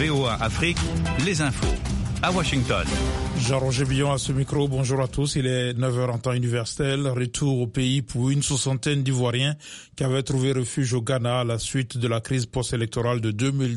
VOA Afrique, les infos. À Washington. Jean-Roger Billon à ce micro, bonjour à tous. Il est 9h en temps universel. Retour au pays pour une soixantaine d'Ivoiriens qui avaient trouvé refuge au Ghana à la suite de la crise post-électorale de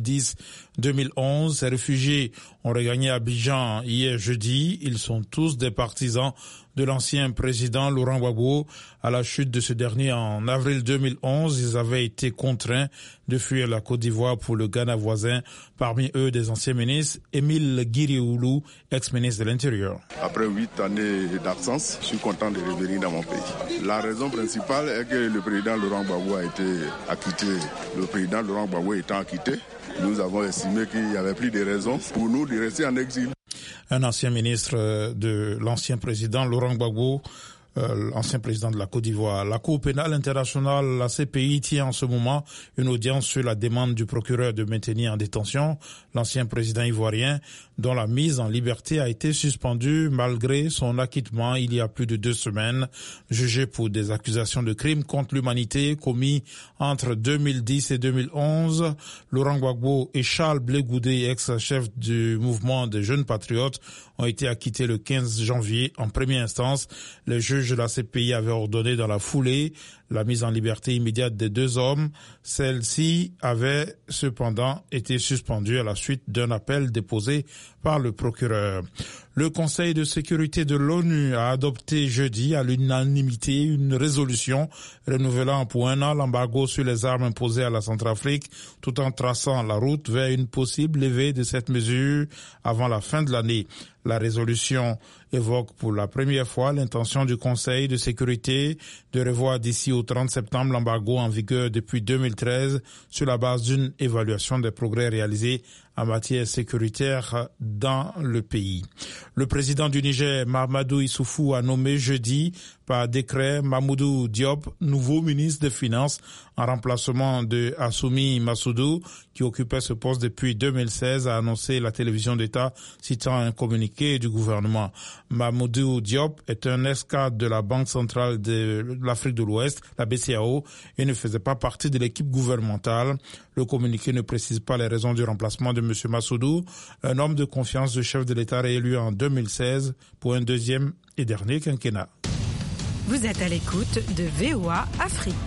2010-2011. Ces réfugiés ont regagné Abidjan hier jeudi. Ils sont tous des partisans de l'ancien président Laurent Gbagbo. À la chute de ce dernier en avril 2011, ils avaient été contraints de fuir la Côte d'Ivoire pour le Ghana voisin. Parmi eux, des anciens ministres, Émile Guiriéoulou, ex-ministre de l'Intérieur. Après 8 années d'absence, je suis content de revenir dans mon pays. La raison principale est que le président Laurent Gbagbo a été acquitté. Le président Laurent Gbagbo étant acquitté, nous avons estimé qu'il n'y avait plus de raison pour nous de rester en exil. Un ancien ministre de l'ancien président Laurent Gbagbo, ancien président de la Côte d'Ivoire. La Cour pénale internationale, la CPI, tient en ce moment une audience sur la demande du procureur de maintenir en détention l'ancien président ivoirien dont la mise en liberté a été suspendue malgré son acquittement il y a plus de 2 semaines. Jugé pour des accusations de crimes contre l'humanité commis entre 2010 et 2011, Laurent Gbagbo et Charles Blé Goudé, ex-chef du mouvement des jeunes patriotes, ont été acquittés le 15 janvier en première instance. Les juges de la CPI avaient ordonné dans la foulée la mise en liberté immédiate des 2 hommes. Celle-ci avait cependant été suspendue à la suite d'un appel déposé par le procureur. Le Conseil de sécurité de l'ONU a adopté jeudi à l'unanimité une résolution renouvelant pour 1 an l'embargo sur les armes imposées à la Centrafrique, tout en traçant la route vers une possible levée de cette mesure avant la fin de l'année. La résolution évoque pour la première fois l'intention du Conseil de sécurité de revoir d'ici au 30 septembre l'embargo en vigueur depuis 2013 sur la base d'une évaluation des progrès réalisés en matière sécuritaire dans le pays. Le président du Niger, Mahamadou Issoufou, a nommé jeudi par décret Mamoudou Diop, nouveau ministre des Finances, en remplacement de Assoumi Massoudou, qui occupait ce poste depuis 2016, a annoncé la télévision d'État, citant un communiqué du gouvernement. Mamoudou Diop est un ex-cadre de la Banque centrale de l'Afrique de l'Ouest, la BCAO, et ne faisait pas partie de l'équipe gouvernementale. Le communiqué ne précise pas les raisons du remplacement de M. Massoudou, un homme de confiance du chef de l'État réélu en 2016 pour un deuxième et dernier quinquennat. Vous êtes à l'écoute de VOA Afrique.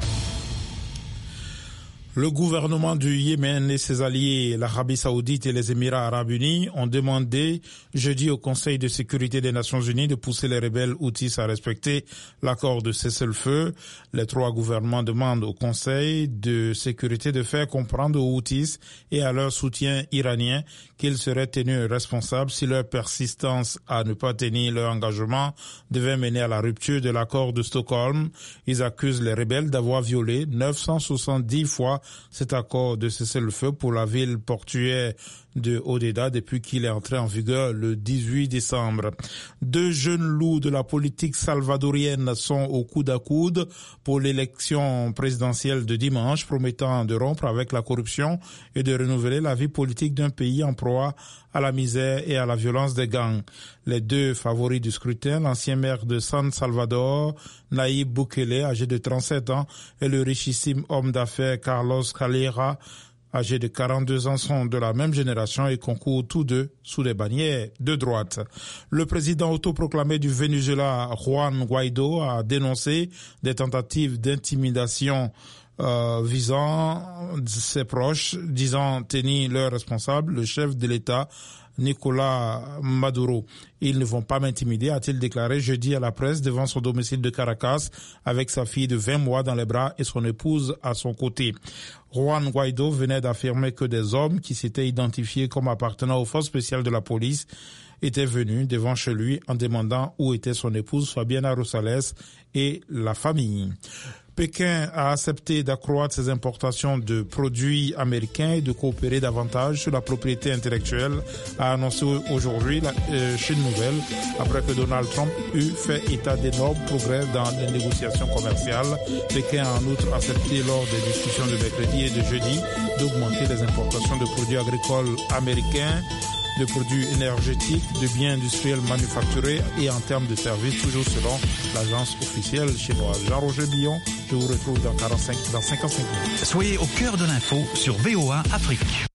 Le gouvernement du Yémen et ses alliés, l'Arabie Saoudite et les Émirats Arabes Unis, ont demandé jeudi au Conseil de sécurité des Nations Unies de pousser les rebelles houthis à respecter l'accord de cessez-le-feu. Les 3 gouvernements demandent au Conseil de sécurité de faire comprendre aux houthis et à leur soutien iranien qu'ils seraient tenus responsables si leur persistance à ne pas tenir leur engagement devait mener à la rupture de l'accord de Stockholm. Ils accusent les rebelles d'avoir violé 970 fois cet accord de cessez-le-feu pour la ville portuaire de Hodeida depuis qu'il est entré en vigueur le 18 décembre. 2 jeunes loups de la politique salvadorienne sont au coude à coude pour l'élection présidentielle de dimanche, promettant de rompre avec la corruption et de renouveler la vie politique d'un pays en proie à la misère et à la violence des gangs. Les 2 favoris du scrutin, l'ancien maire de San Salvador, Nayib Bukele, âgé de 37 ans, et le richissime homme d'affaires Carlos Calera, âgés de 42 ans, sont de la même génération et concourent tous 2 sous les bannières de droite. Le président autoproclamé du Venezuela, Juan Guaido, a dénoncé des tentatives d'intimidation visant ses proches, disant tenir leurs responsables, le chef de l'État, Nicolas Maduro. Ils ne vont pas m'intimider, a-t-il déclaré jeudi à la presse devant son domicile de Caracas avec sa fille de 20 mois dans les bras et son épouse à son côté. Juan Guaido venait d'affirmer que des hommes qui s'étaient identifiés comme appartenant aux forces spéciales de la police étaient venus devant chez lui en demandant où était son épouse Fabiana Rosales et la famille. Pékin a accepté d'accroître ses importations de produits américains et de coopérer davantage sur la propriété intellectuelle, a annoncé aujourd'hui la Chine nouvelle, après que Donald Trump eut fait état d'énormes progrès dans les négociations commerciales. Pékin a en outre accepté lors des discussions de mercredi et de jeudi d'augmenter les importations de produits agricoles américains, de produits énergétiques, de biens industriels manufacturés et en termes de services, toujours selon l'agence officielle chinoise. Jean-Roger Billon, je vous retrouve dans 55 minutes. Soyez au cœur de l'info sur VOA Afrique.